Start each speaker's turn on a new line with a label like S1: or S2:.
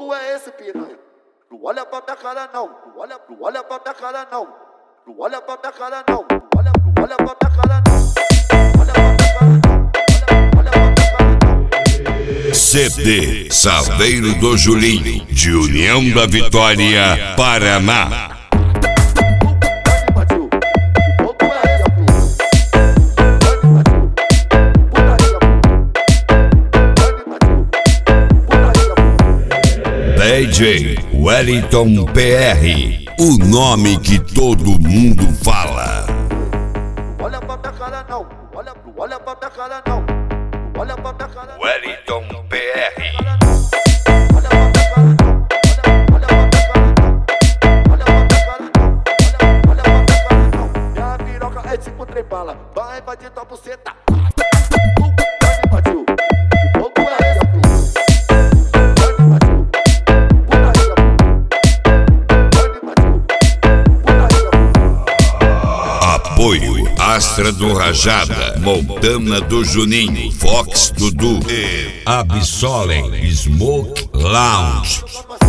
S1: fogo é esse, piranha? Não olha pra minha cara não, não olha pra minha cara não, não olha pra minha cara não, não olha pra minha cara não, olha pra minha cara não, olha pra minha cara não.
S2: CD Saveiro do Julinho, de União da Vitória, Paraná. DJ Wellington PR, o nome que todo mundo fala.
S1: Olha pra minha cara não, olha pra minha cara não, olha pra minha cara não.
S2: Wellington PR.
S1: Olha pra minha cara não, olha pra minha cara não, olha pra minha cara não, olha pra minha cara não. Minha piroca é tipo trem bala, vai invadir tua buceta.
S2: Apoio Astra do Rajada, Montana do Juninho, Fox Dudu e Absolem Smoke Lounge.